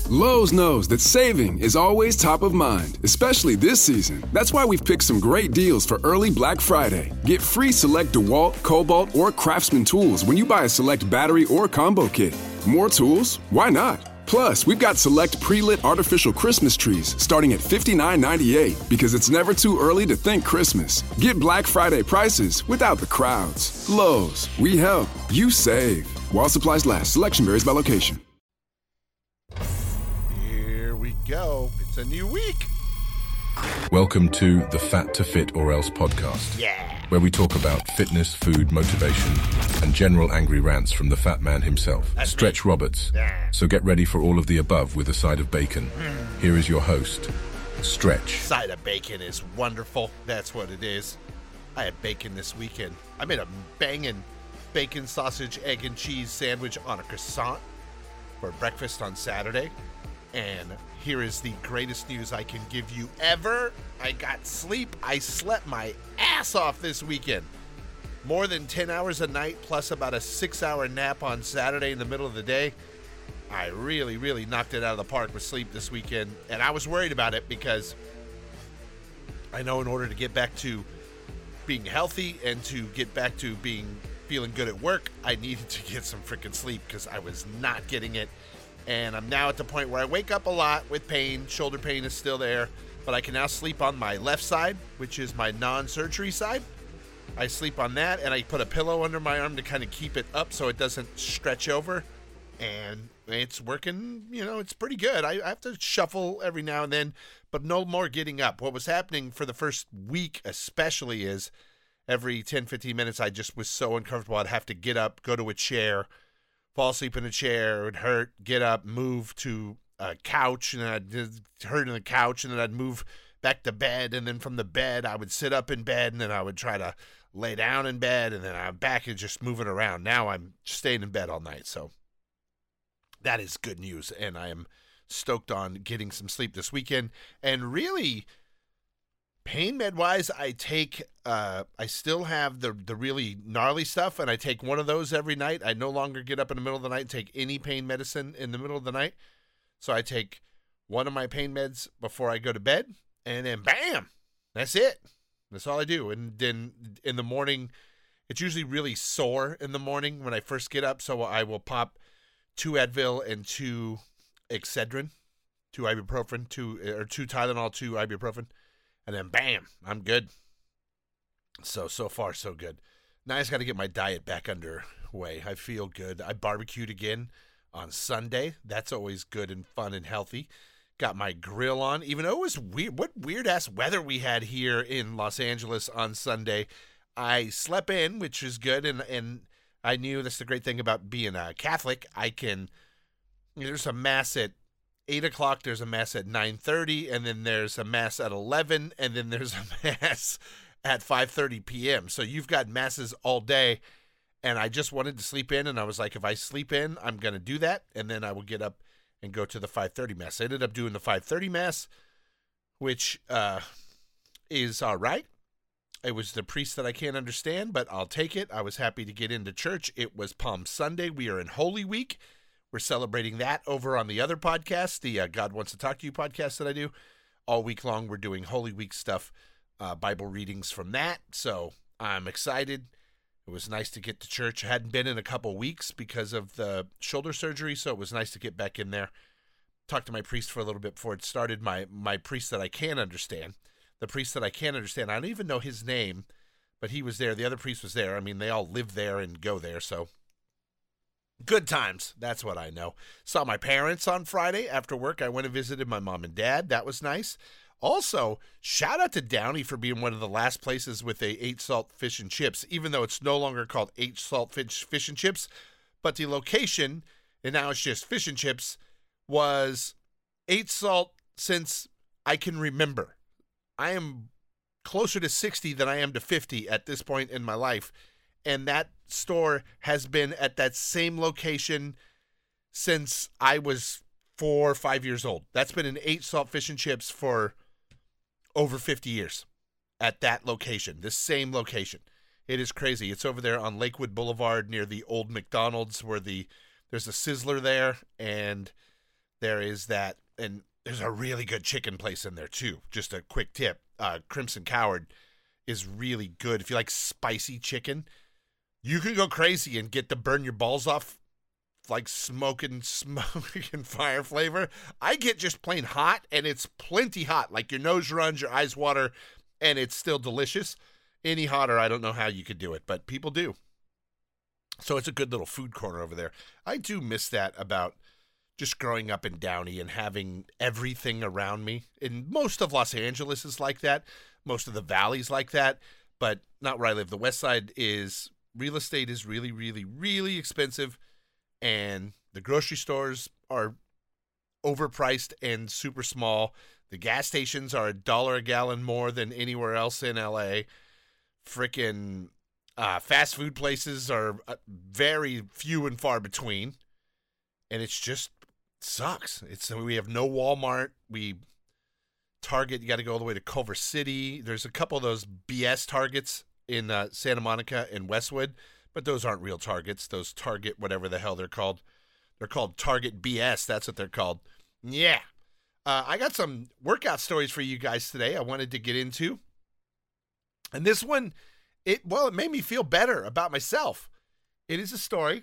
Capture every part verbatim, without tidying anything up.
Lowe's knows that saving is always top of mind, especially this season. That's why we've picked some great deals for early Black Friday. Get free select DeWalt, Cobalt, or Craftsman tools when you buy a select battery or combo kit. More tools? Why not? Plus, we've got select pre-lit artificial Christmas trees starting at fifty-nine ninety-eight because it's never too early to think Christmas. Get Black Friday prices without the crowds. Lowe's, we help, you save. While supplies last, selection varies by location. Here we go. It's a new week. Welcome to the Fat to Fit or Else podcast. Yeah. Where we talk about fitness, food, motivation, and general angry rants from the fat man himself, That's Stretch me. Roberts. Yeah. So get ready for all of the above with a side of bacon. Mm. Here is your host, Stretch. Side of bacon is wonderful. That's what it is. I had bacon this weekend. I made a banging bacon, sausage, egg, and cheese sandwich on a croissant for breakfast on Saturday. And here is the greatest news I can give you ever. I got sleep. I slept my ass off this weekend. More than ten hours a night, plus about a six-hour nap on Saturday in the middle of the day. I really, really knocked it out of the park with sleep this weekend. And I was worried about it because I know in order to get back to being healthy and to get back to being feeling good at work, I needed to get some freaking sleep because I was not getting it. And I'm now at the point where I wake up a lot with pain. Shoulder pain is still there, but I can now sleep on my left side, which is my non-surgery side. I sleep on that, and I put a pillow under my arm to kind of keep it up so it doesn't stretch over. And it's working, you know, it's pretty good. I, I have to shuffle every now and then, but no more getting up. What was happening for the first week especially is every ten, fifteen minutes, I just was so uncomfortable. I'd have to get up, go to a chair, fall asleep in a chair, it would hurt, get up, move to a couch, and then I'd just hurt in the couch, and then I'd move back to bed, and then from the bed, I would sit up in bed, and then I would try to lay down in bed, and then I'm back and just moving around. Now I'm staying in bed all night, so that is good news, and I am stoked on getting some sleep this weekend. And really, pain med wise, I take, uh, I still have the the really gnarly stuff, and I take one of those every night. I no longer get up in the middle of the night and take any pain medicine in the middle of the night. So I take one of my pain meds before I go to bed, and then bam, that's it. That's all I do. And then in the morning, it's usually really sore in the morning when I first get up, so I will pop two Advil and two Excedrin, two ibuprofen, two or two Tylenol, two ibuprofen. And then, bam, I'm good. So, so far, so good. Now I just got to get my diet back underway. I feel good. I barbecued again on Sunday. That's always good and fun and healthy. Got my grill on, even though it was weird. What weird-ass weather we had here in Los Angeles on Sunday. I slept in, which is good, and, and I knew that's the great thing about being a Catholic. I can, there's a mass at eight o'clock, there's a mass at nine thirty, and then there's a mass at eleven, and then there's a mass at five thirty p.m. So you've got masses all day, and I just wanted to sleep in, and I was like, if I sleep in, I'm going to do that, and then I will get up and go to the five thirty mass. I ended up doing the five thirty mass, which uh, is all right. It was the priest that I can't understand, but I'll take it. I was happy to get into church. It was Palm Sunday. We are in Holy Week. We're celebrating that over on the other podcast, the uh, God Wants to Talk to You podcast that I do. All week long, we're doing Holy Week stuff, uh, Bible readings from that. So I'm excited. It was nice to get to church. I hadn't been in a couple weeks because of the shoulder surgery, so it was nice to get back in there. Talked to my priest for a little bit before it started. My, my priest that I can't understand. The priest that I can't understand. I don't even know his name, but he was there. The other priest was there. I mean, they all live there and go there, so good times. That's what I know. Saw my parents on Friday after work. I went and visited my mom and dad. That was nice. Also, shout out to Downey for being one of the last places with a eight salt fish and chips, even though it's no longer called eight salt fish, fish and chips. But the location, and now it's just fish and chips, was eight salt since I can remember. I am closer to sixty than I am to fifty at this point in my life. And that store has been at that same location since I was four or five years old. That's been an eight salt fish and chips for over fifty years at that location, the same location. It is crazy. It's over there on Lakewood Boulevard near the old McDonald's where the there's a Sizzler there, and there is that, and there's a really good chicken place in there too. Just a quick tip. Uh, Crimson Coward is really good. If you like spicy chicken, you can go crazy and get to burn your balls off like smoking, smoking fire flavor. I get just plain hot, and it's plenty hot. Like your nose runs, your eyes water, and it's still delicious. Any hotter, I don't know how you could do it, but people do. So it's a good little food corner over there. I do miss that about just growing up in Downey and having everything around me. And most of Los Angeles is like that. Most of the valley's like that, but not where I live. The West Side is, real estate is really, really, really expensive. And the grocery stores are overpriced and super small. The gas stations are a dollar a gallon more than anywhere else in L A. Frickin' uh, fast food places are uh, very few and far between. And it's just sucks. It's we have no Walmart. We Target, you got to go all the way to Culver City. There's a couple of those B S Targets in uh, Santa Monica and Westwood. But those aren't real Targets. Those Target, whatever the hell they're called. They're called Target B S. That's what they're called. Yeah. Uh, I got some workout stories for you guys today I wanted to get into. And this one, it well, it made me feel better about myself. It is a story.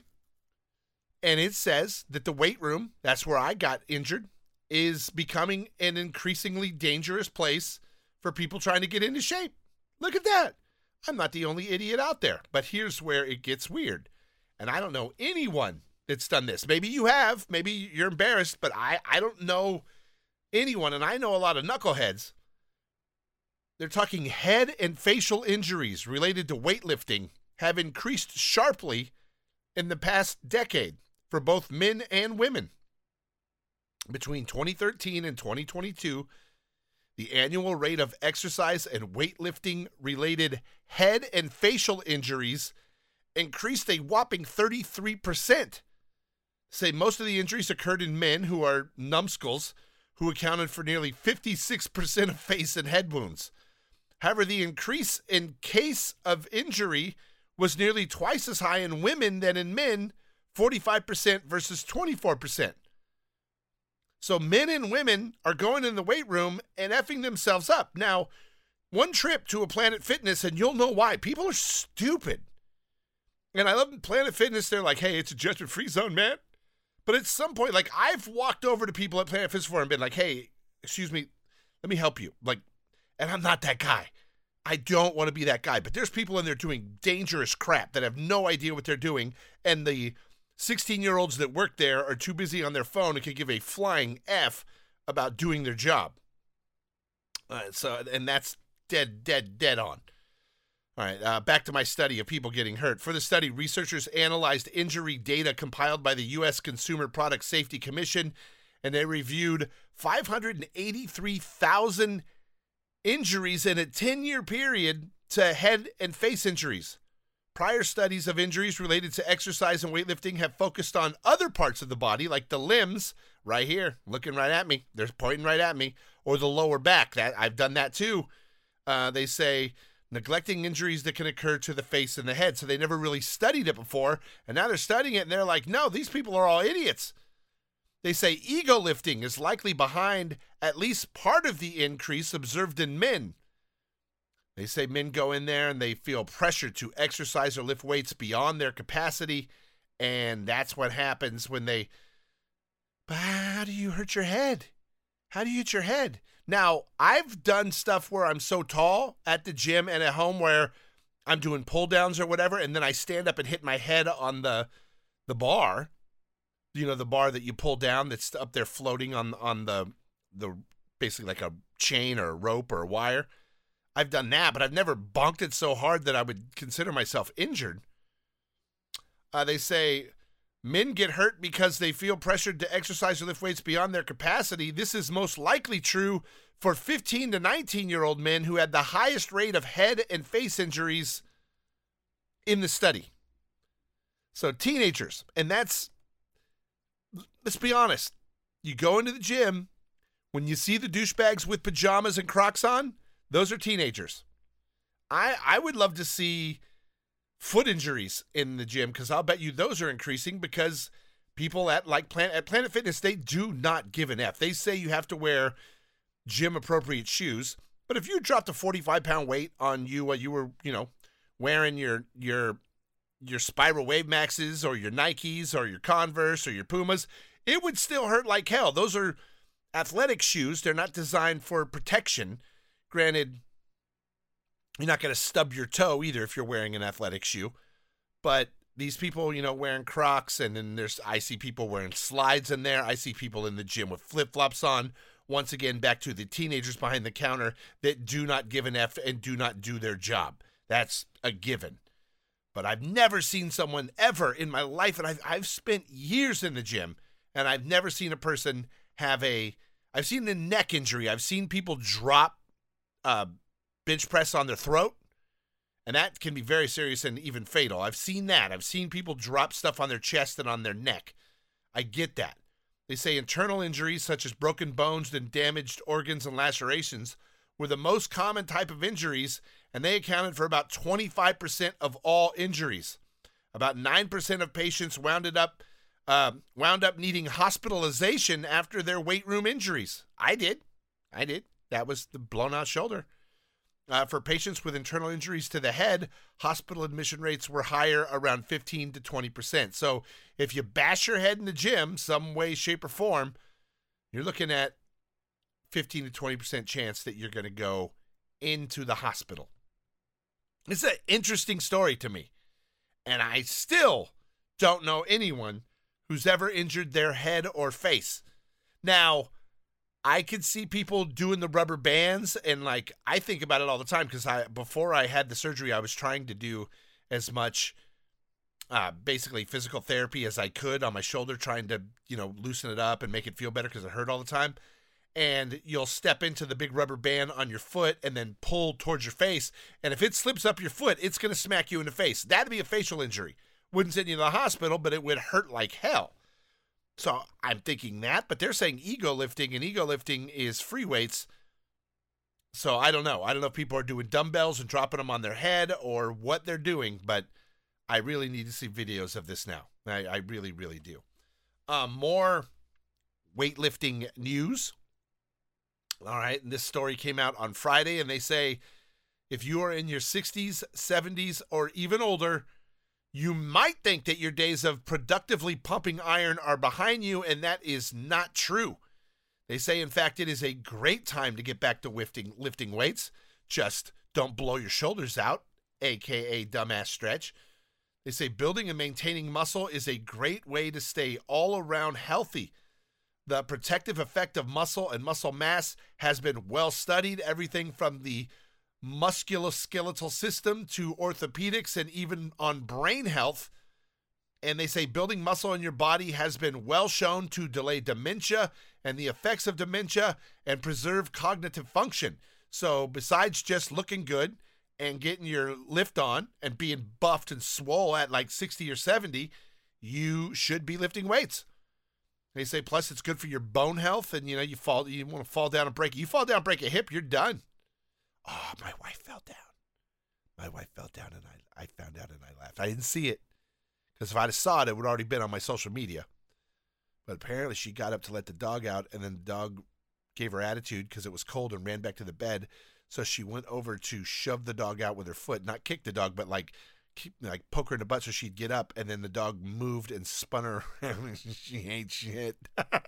And it says that the weight room, that's where I got injured, is becoming an increasingly dangerous place for people trying to get into shape. Look at that. I'm not the only idiot out there, but here's where it gets weird. And I don't know anyone that's done this. Maybe you have, maybe you're embarrassed, but I, I don't know anyone, and I know a lot of knuckleheads. They're talking head and facial injuries related to weightlifting have increased sharply in the past decade for both men and women. Between twenty thirteen and twenty twenty-two, the annual rate of exercise and weightlifting-related head and facial injuries increased a whopping thirty-three percent. Say most of the injuries occurred in men who are numbskulls, who accounted for nearly fifty-six percent of face and head wounds. However, the increase in case of injury was nearly twice as high in women than in men, forty-five percent versus twenty-four percent. So men and women are going in the weight room and effing themselves up. Now, one trip to a Planet Fitness, and you'll know why. People are stupid. And I love Planet Fitness. They're like, hey, it's a judgment-free zone, man. But at some point, like, I've walked over to people at Planet Fitness before and been like, hey, excuse me, let me help you. Like, and I'm not that guy. I don't want to be that guy. But there's people in there doing dangerous crap that have no idea what they're doing. And the sixteen-year-olds that work there are too busy on their phone and can give a flying F about doing their job. Uh, so, and that's dead, dead, dead on. All right, uh, back to my study of people getting hurt. For the study, researchers analyzed injury data compiled by the U S Consumer Product Safety Commission, and they reviewed five hundred eighty-three thousand injuries in a ten-year period to head and face injuries. Prior studies of injuries related to exercise and weightlifting have focused on other parts of the body, like the limbs, right here, looking right at me. They're pointing right at me. Or the lower back. That I've done that too. Uh, they say neglecting injuries that can occur to the face and the head. So they never really studied it before, and now they're studying it, and they're like, no, these people are all idiots. They say ego lifting is likely behind at least part of the increase observed in men. They say men go in there and they feel pressure to exercise or lift weights beyond their capacity, and that's what happens when they, but how do you hurt your head? How do you hit your head? Now, I've done stuff where I'm so tall at the gym and at home where I'm doing pull downs or whatever, and then I stand up and hit my head on the the bar, you know, the bar that you pull down that's up there floating on, on the, the basically like a chain or a rope or a wire. I've done that, but I've never bonked it so hard that I would consider myself injured. Uh, they say men get hurt because they feel pressured to exercise or lift weights beyond their capacity. This is most likely true for fifteen to nineteen-year-old men who had the highest rate of head and face injuries in the study. So teenagers, and that's, let's be honest, you go into the gym, when you see the douchebags with pajamas and Crocs on, those are teenagers. I I would love to see foot injuries in the gym, because I'll bet you those are increasing because people at like Planet, at Planet Fitness, they do not give an F. They say you have to wear gym appropriate shoes. But if you dropped a forty-five pound weight on you, uh, you were, you know, wearing your your your Spiral Wave Maxes or your Nikes or your Converse or your Pumas, it would still hurt like hell. Those are athletic shoes. They're not designed for protection. Granted, you're not going to stub your toe either if you're wearing an athletic shoe. But these people, you know, wearing Crocs, and then there's, I see people wearing slides in there. I see people in the gym with flip-flops on. Once again, back to the teenagers behind the counter that do not give an F and do not do their job. That's a given. But I've never seen someone ever in my life, and I've, I've spent years in the gym, and I've never seen a person have a, I've seen a neck injury. I've seen people drop uh, bench press on their throat, and that can be very serious and even fatal. I've seen that. I've seen people drop stuff on their chest and on their neck. I get that. They say internal injuries such as broken bones and damaged organs and lacerations were the most common type of injuries, and they accounted for about twenty-five percent of all injuries. About nine percent of patients wound up uh, wound up needing hospitalization after their weight room injuries. I did. I did. That was the blown out shoulder. Uh, for patients with internal injuries to the head, hospital admission rates were higher, around fifteen to twenty percent. So if you bash your head in the gym some way, shape, or form, you're looking at fifteen to twenty percent chance that you're going to go into the hospital. It's an interesting story to me. And I still don't know anyone who's ever injured their head or face. Now, I could see people doing the rubber bands, and like I think about it all the time because I before I had the surgery, I was trying to do as much uh, basically physical therapy as I could on my shoulder, trying to, you know, loosen it up and make it feel better because it hurt all the time. And you'll step into the big rubber band on your foot and then pull towards your face. And if it slips up your foot, it's going to smack you in the face. That'd be a facial injury. Wouldn't send you to the hospital, but it would hurt like hell. So I'm thinking that, but they're saying ego lifting, and ego lifting is free weights. So I don't know. I don't know if people are doing dumbbells and dropping them on their head or what they're doing, but I really need to see videos of this now. I, I really, really do. Um, more weightlifting news. All right, and this story came out on Friday, and they say if you are in your sixties, seventies, or even older, you might think that your days of productively pumping iron are behind you, and that is not true. They say, in fact, it is a great time to get back to lifting, lifting weights. Just don't blow your shoulders out, a k a dumbass stretch. They say building and maintaining muscle is a great way to stay all around healthy. The protective effect of muscle and muscle mass has been well studied, everything from the musculoskeletal system to orthopedics and even on brain health. And they say building muscle in your body has been well shown to delay dementia and the effects of dementia and preserve cognitive function. So besides just looking good and getting your lift on and being buffed and swole at like sixty or seventy, you should be lifting weights. They say, plus it's good for your bone health, and you know, you fall, you want to fall down and break, you fall down, break a hip, you're done. Oh, my wife fell down. My wife fell down, and I, I found out, and I laughed. I didn't see it, because if I'd have saw it, it would have already been on my social media. But apparently she got up to let the dog out, and then the dog gave her attitude because it was cold and ran back to the bed. So she went over to shove the dog out with her foot, not kick the dog, but like, keep, like poke her in the butt so she'd get up, and then the dog moved and spun her around. She ain't shit.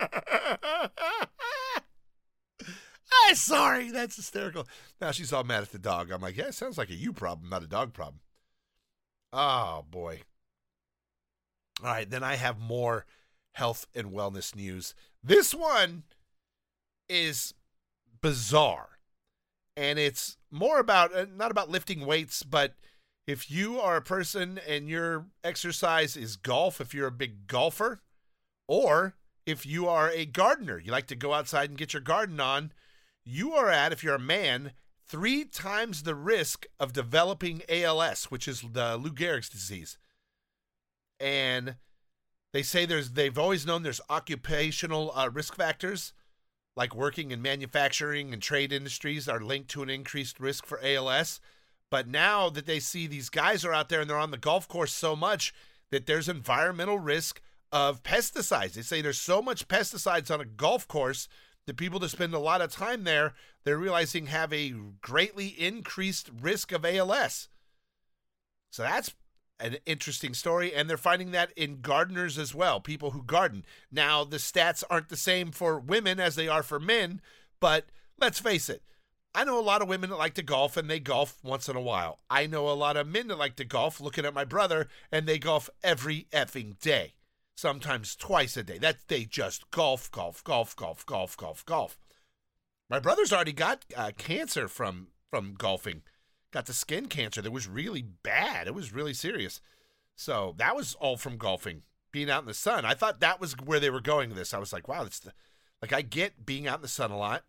I'm sorry, that's hysterical. Now she's all mad at the dog. I'm like, yeah, it sounds like a you problem, not a dog problem. Oh, boy. All right, then I have more health and wellness news. This one is bizarre, and it's more about, uh, not about lifting weights, but if you are a person and your exercise is golf, if you're a big golfer, or if you are a gardener, you like to go outside and get your garden on, you are at, if you're a man, three times the risk of developing A L S, which is the Lou Gehrig's disease. And they say there's, they've always known there's occupational uh, risk factors, like working in manufacturing and trade industries are linked to an increased risk for A L S. But now that they see these guys are out there and they're on the golf course so much that there's environmental risk of pesticides. They say there's so much pesticides on a golf course that people that spend a lot of time there, they're realizing have a greatly increased risk of A L S. So that's an interesting story, and they're finding that in gardeners as well, people who garden. Now, the stats aren't the same for women as they are for men, but let's face it, I know a lot of women that like to golf, and they golf once in a while. I know a lot of men that like to golf, looking at my brother, and they golf every effing day, sometimes twice a day. That they just golf, golf, golf, golf, golf, golf, golf. My brother's already got uh, cancer from from golfing. Got the skin cancer that was really bad. It was really serious. So that was all from golfing, being out in the sun. I thought that was where they were going with this. I was like, wow, that's the, like I get being out in the sun a lot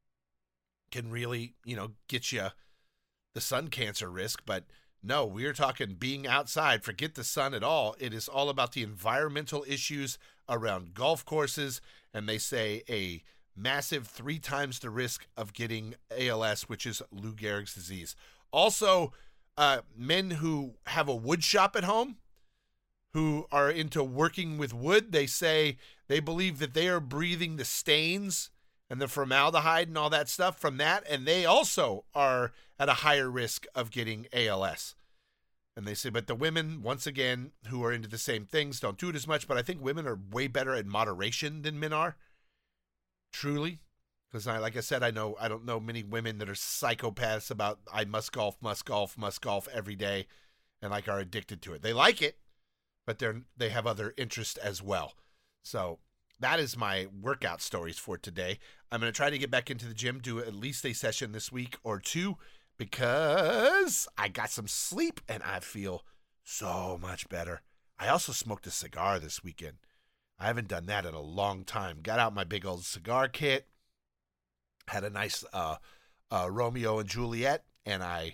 can really, you know, get you the sun cancer risk. But no, we're talking being outside. Forget the sun at all. It is all about the environmental issues around golf courses. And they say a massive three times the risk of getting A L S, which is Lou Gehrig's disease. Also, uh, men who have a wood shop at home, who are into working with wood, they say they believe that they are breathing the stains and the formaldehyde and all that stuff from that, and they also are at a higher risk of getting A L S. And they say, but the women, once again, who are into the same things, don't do it as much, but I think women are way better at moderation than men are, truly. Because, I, like I said, I know I don't know many women that are psychopaths about I must golf, must golf, must golf every day, and like are addicted to it. They like it, but they're they have other interests as well. So that is my workout stories for today. I'm going to try to get back into the gym, do at least a session this week or two, because I got some sleep and I feel so much better. I also smoked a cigar this weekend. I haven't done that in a long time. Got out my big old cigar kit. Had a nice uh, uh, Romeo and Juliet, and I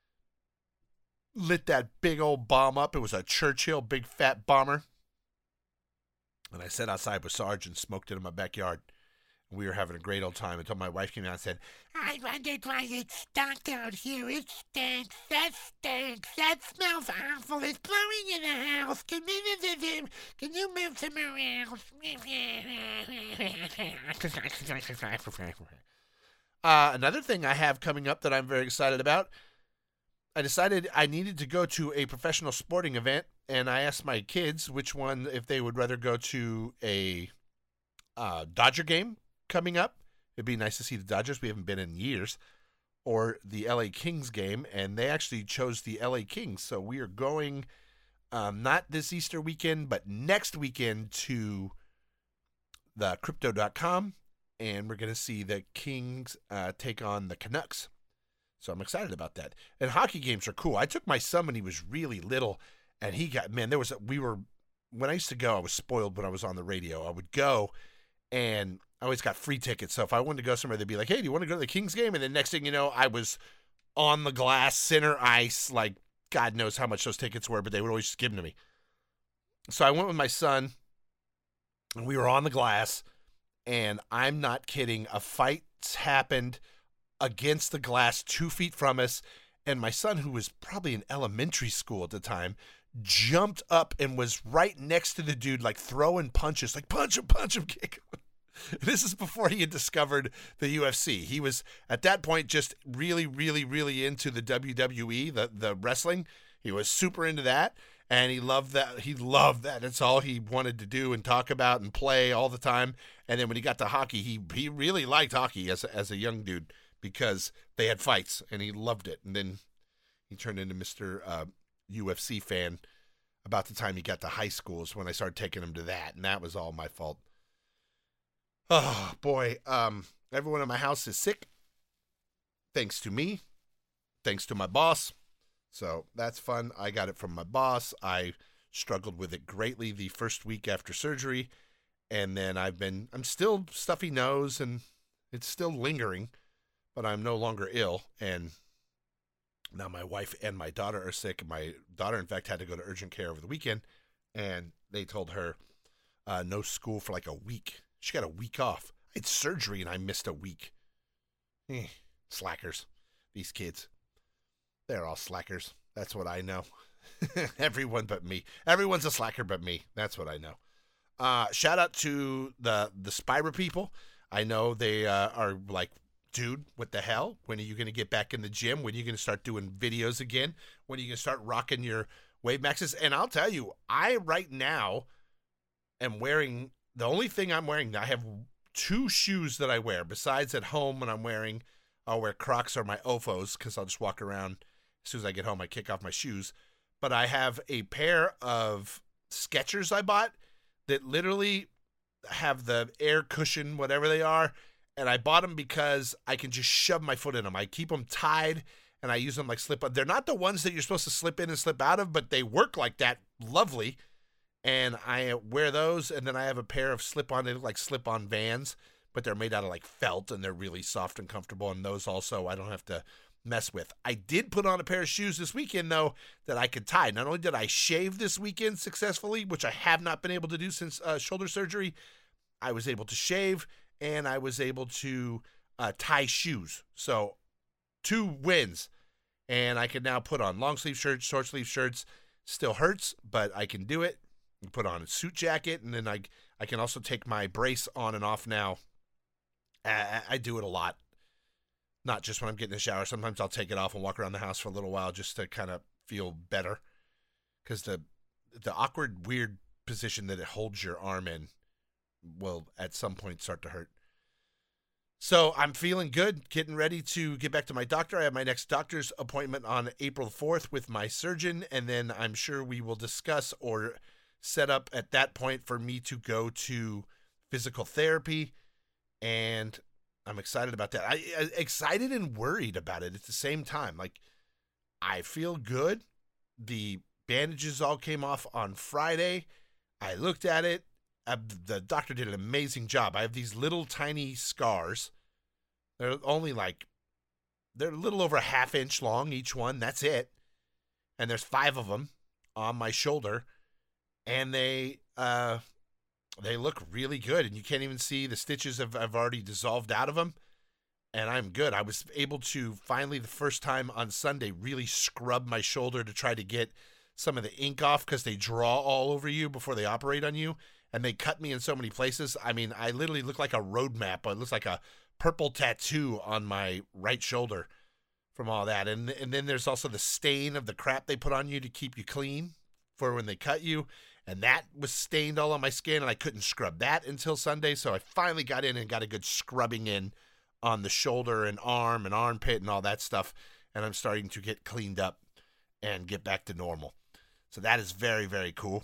lit that big old bomb up. It was a Churchill big fat bomber. And I sat outside with Sarge and smoked it in my backyard. We were having a great old time until my wife came out and said, I wondered why it stunk out here. It stinks. That stinks. That smells awful. It's blowing in the house. Can you, can you move some around? Uh, another thing I have coming up that I'm very excited about, I decided I needed to go to a professional sporting event, and I asked my kids which one, if they would rather go to a uh, Dodger game coming up. It'd be nice to see the Dodgers. We haven't been in years. Or the L A Kings game, and they actually chose the L A Kings. So we are going um, not this Easter weekend, but next weekend to the crypto dot com. And we're going to see the Kings uh, take on the Canucks. So I'm excited about that. And hockey games are cool. I took my son when he was really little, and he got, man, there was, a, we were, when I used to go, I was spoiled when I was on the radio. I would go, and I always got free tickets. So if I wanted to go somewhere, they'd be like, hey, do you want to go to the Kings game? And then next thing you know, I was on the glass, center ice, like God knows how much those tickets were, but they would always just give them to me. So I went with my son, and we were on the glass. And I'm not kidding. A fight happened against the glass two feet from us. And my son, who was probably in elementary school at the time, jumped up and was right next to the dude, like throwing punches, like punch him, punch him, kick him. This is before he had discovered the U F C. He was, at that point, just really, really, really into the W W E, the, the wrestling. He was super into that. And he loved that. He loved that. That's all he wanted to do and talk about and play all the time. And then when he got to hockey, he he really liked hockey as a, as a young dude because they had fights and he loved it. And then he turned into Mister Uh, U F C fan about the time he got to high school is when I started taking him to that. And that was all my fault. Oh, boy. Um, everyone in my house is sick. Thanks to me. Thanks to my boss. So that's fun. I got it from my boss. I struggled with it greatly the first week after surgery. And then I've been, I'm still stuffy nose and it's still lingering, but I'm no longer ill. And now my wife and my daughter are sick. My daughter, in fact, had to go to urgent care over the weekend. And they told her uh, no school for like a week. She got a week off. I had surgery and I missed a week. Eh, slackers. These kids. They're all slackers. That's what I know. Everyone but me. Everyone's a slacker but me. That's what I know. Uh, shout out to the the Spira people. I know they uh, are like, dude, what the hell? When are you going to get back in the gym? When are you going to start doing videos again? When are you going to start rocking your Wave Maxes? And I'll tell you, I right now am wearing, the only thing I'm wearing, I have two shoes that I wear. Besides at home when I'm wearing, I'll wear Crocs or my O F Os because I'll just walk around. As soon as I get home, I kick off my shoes. But I have a pair of Skechers I bought that literally have the air cushion, whatever they are, and I bought them because I can just shove my foot in them. I keep them tied, and I use them like slip-on. They're not the ones that you're supposed to slip in and slip out of, but they work like that lovely, and I wear those, and then I have a pair of slip-on, they look like slip-on Vans, but they're made out of like felt, and they're really soft and comfortable, and those also I don't have to mess with. I did put on a pair of shoes this weekend, though, that I could tie. Not only did I shave this weekend successfully, which I have not been able to do since uh, shoulder surgery, I was able to shave, and I was able to uh, tie shoes. So two wins, and I can now put on long sleeve shirts, short sleeve shirts. Still hurts, but I can do it. I put on a suit jacket, and then I, I can also take my brace on and off now. I, I do it a lot. Not just when I'm getting in the shower. Sometimes I'll take it off and walk around the house for a little while just to kind of feel better. Because the the awkward, weird position that it holds your arm in will at some point start to hurt. So I'm feeling good, getting ready to get back to my doctor. I have my next doctor's appointment on April fourth with my surgeon, and then I'm sure we will discuss or set up at that point for me to go to physical therapy, and I'm excited about that. I, I excited and worried about it at the same time. Like, I feel good. The bandages all came off on Friday. I looked at it. Uh, the doctor did an amazing job. I have these little tiny scars. They're only like, they're a little over a half inch long, each one. That's it. And there's five of them on my shoulder. And they, uh, They look really good, and you can't even see the stitches have, have already dissolved out of them, and I'm good. I was able to finally, the first time on Sunday, really scrub my shoulder to try to get some of the ink off because they draw all over you before they operate on you, and they cut me in so many places. I mean, I literally look like a road map. It looks like a purple tattoo on my right shoulder from all that, and, and then there's also the stain of the crap they put on you to keep you clean for when they cut you. And that was stained all on my skin, and I couldn't scrub that until Sunday. So I finally got in and got a good scrubbing in on the shoulder and arm and armpit and all that stuff. And I'm starting to get cleaned up and get back to normal. So that is very, very cool.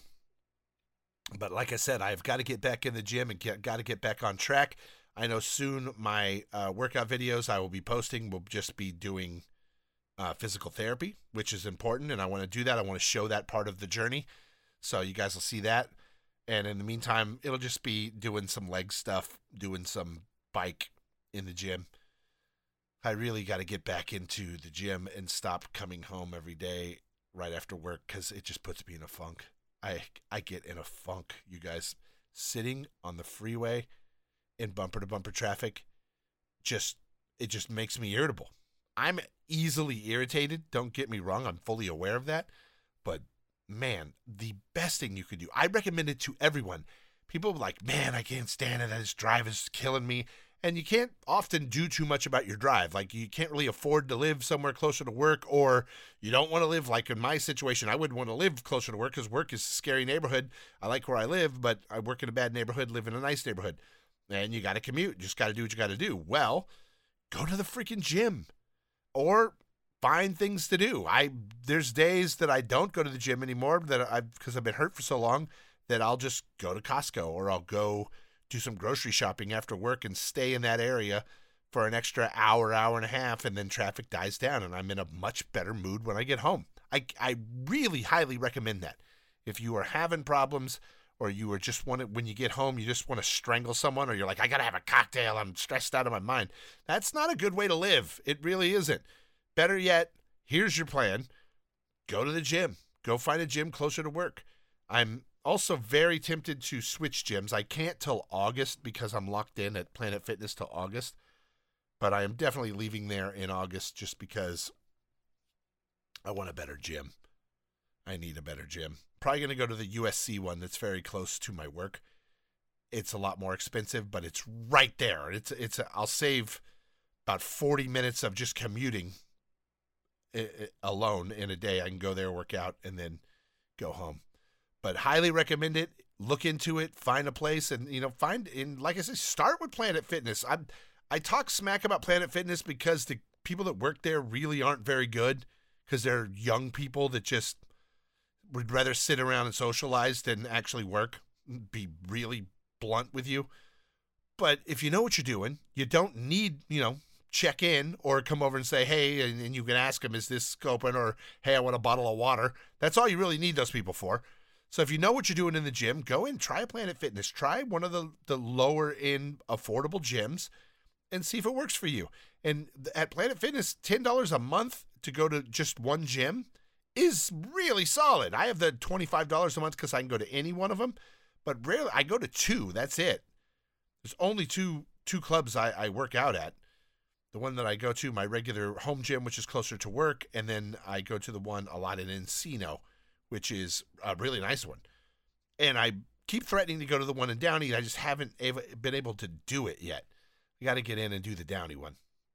But like I said, I've got to get back in the gym and get, got to get back on track. I know soon my uh, workout videos I will be posting will just be doing uh, physical therapy, which is important. And I want to do that. I want to show that part of the journey. So you guys will see that. And in the meantime, it'll just be doing some leg stuff, doing some bike in the gym. I really got to get back into the gym and stop coming home every day right after work because it just puts me in a funk. I I get in a funk, you guys. Sitting on the freeway in bumper-to-bumper traffic, just it just makes me irritable. I'm easily irritated. Don't get me wrong. I'm fully aware of that. But man, the best thing you could do, I recommend it to everyone. People are like, man, I can't stand it. This drive is killing me. And you can't often do too much about your drive. Like, you can't really afford to live somewhere closer to work, or you don't want to live, like in my situation, I wouldn't want to live closer to work because work is a scary neighborhood. I like where I live, but I work in a bad neighborhood, live in a nice neighborhood. And you got to commute. You just got to do what you got to do. Well, go to the freaking gym or find things to do. I There's days that I don't go to the gym anymore that I because I've been hurt for so long that I'll just go to Costco, or I'll go do some grocery shopping after work and stay in that area for an extra hour, hour and a half, and then traffic dies down and I'm in a much better mood when I get home. I, I really highly recommend that. If you are having problems, or you are just want to, when you get home, you just want to strangle someone, or you're like, I got to have a cocktail, I'm stressed out of my mind. That's not a good way to live. It really isn't. Better yet, here's your plan. Go to the gym. Go find a gym closer to work. I'm also very tempted to switch gyms. I can't till August because I'm locked in at Planet Fitness till August. But I am definitely leaving there in August just because I want a better gym. I need a better gym. Probably going to go to the U S C one that's very close to my work. it's a lot more expensive, but it's right there. It's it's a, I'll save about forty minutes of just commuting alone in a day. I can go there, work out, and then go home. But highly recommend it. Look into it, find a place, and you know, find in like I said, start with Planet Fitness. I I talk smack about Planet Fitness because the people that work there really aren't very good, because they're young people that just would rather sit around and socialize than actually work. Be really blunt with you. But if you know what you're doing, you don't need, you know, check in or come over and say, hey, and, and you can ask them, is this open? Or, hey, I want a bottle of water. That's all you really need those people for. So if you know what you're doing in the gym, go in, try Planet Fitness. Try one of the, the lower end affordable gyms and see if it works for you. And at Planet Fitness, ten dollars a month to go to just one gym is really solid. I have the twenty-five dollars a month because I can go to any one of them, but rarely I go to two. That's it. There's only two two clubs I, I work out at. The one that I go to, my regular home gym, which is closer to work, and then I go to the one a lot in Encino, which is a really nice one. And I keep threatening to go to the one in Downey. I just haven't able, been able to do it yet. I got to get in and do the Downey one.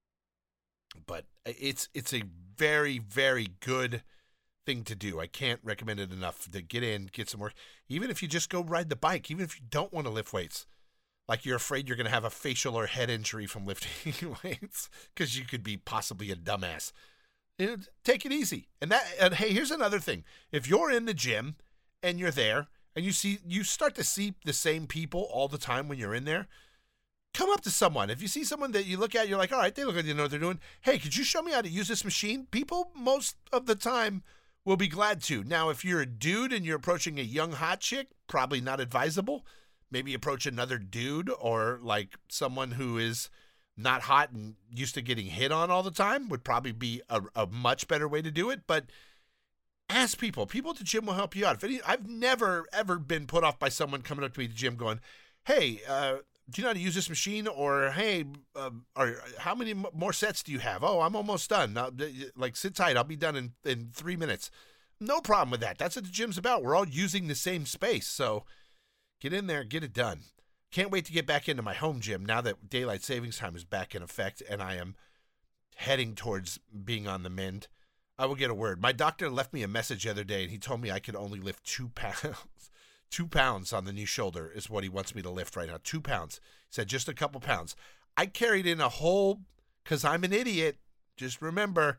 But it's it's a very, very good thing to do. I can't recommend it enough to get in, get some work. Even if you just go ride the bike, even if you don't want to lift weights, like you're afraid you're going to have a facial or head injury from lifting weights because you could be possibly a dumbass. You know, take it easy. And that, and hey, here's another thing. If you're in the gym and you're there and you see, you start to see the same people all the time when you're in there, come up to someone. If you see someone that you look at, you're like, all right, they look like they know what they're doing. Hey, could you show me how to use this machine? People most of the time will be glad to. Now, if you're a dude and you're approaching a young hot chick, probably not advisable. Maybe approach another dude or like someone who is not hot and used to getting hit on all the time would probably be a, a much better way to do it. But ask people. People at the gym will help you out. If any, I've never, ever been put off by someone coming up to me at the gym going, hey, uh, do you know how to use this machine? Or, hey, uh, or how many m- more sets do you have? Oh, I'm almost done. Now, like, sit tight. I'll be done in, in three minutes. No problem with that. That's what the gym's about. We're all using the same space. So get in there, get it done. Can't wait to get back into my home gym now that daylight savings time is back in effect and I am heading towards being on the mend. I will get a word. My doctor left me a message the other day and he told me I could only lift two pounds. Two pounds on the new shoulder is what he wants me to lift right now. Two pounds. He said just a couple pounds. I carried in a whole, because I'm an idiot. Just remember,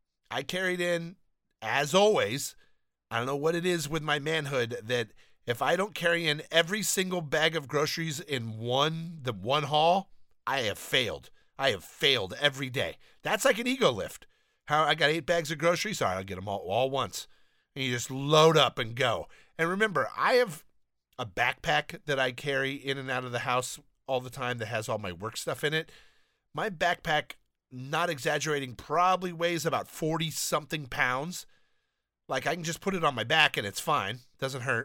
I carried in, as always, I don't know what it is with my manhood, that if I don't carry in every single bag of groceries in one, the one haul, I have failed. I have failed every day. That's like an ego lift. How I got eight bags of groceries. All right, I'll get them all, all once. And you just load up and go. And remember, I have a backpack that I carry in and out of the house all the time that has all my work stuff in it. My backpack, not exaggerating, probably weighs about forty-something pounds. Like, I can just put it on my back and it's fine. Doesn't hurt.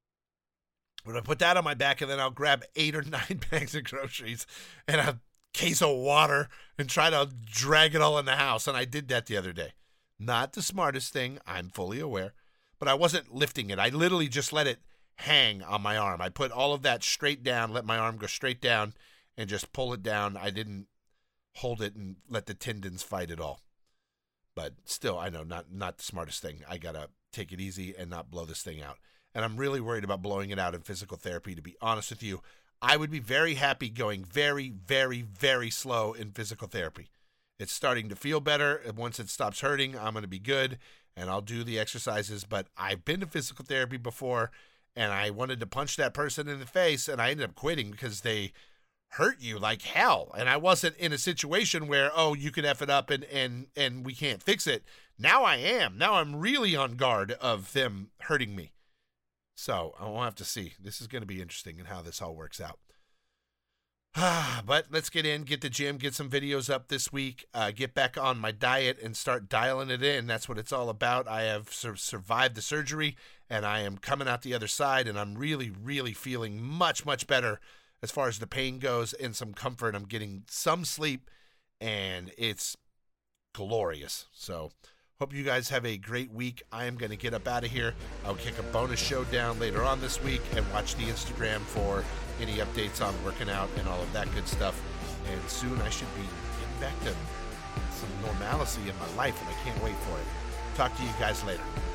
But I put that on my back and then I'll grab eight or nine bags of groceries and a case of water and try to drag it all in the house. And I did that the other day. Not the smartest thing, I'm fully aware. But I wasn't lifting it. I literally just let it hang on my arm. I put all of that straight down, let my arm go straight down, and just pull it down. I didn't hold it and let the tendons fight at all. But still, I know, not not the smartest thing. I got to take it easy and not blow this thing out. And I'm really worried about blowing it out in physical therapy, to be honest with you. I would be very happy going very, very, very slow in physical therapy. It's starting to feel better. And once it stops hurting, I'm going to be good. And I'll do the exercises, but I've been to physical therapy before, and I wanted to punch that person in the face, and I ended up quitting because they hurt you like hell. And I wasn't in a situation where, oh, you can F it up and, and, and we can't fix it. Now I am. Now I'm really on guard of them hurting me. So I'll have to see. This is going to be interesting in how this all works out. But let's get in, get the gym, get some videos up this week, uh, get back on my diet and start dialing it in. That's what it's all about. I have sur- survived the surgery and I am coming out the other side and I'm really, really feeling much, much better as far as the pain goes and some comfort. I'm getting some sleep and it's glorious. So Hope you guys have a great week. I am going to get up out of here. I'll kick a bonus show down later on this week and watch the Instagram for any updates on working out and all of that good stuff. And soon I should be getting back to some normalcy in my life, and I can't wait for it. Talk to you guys later.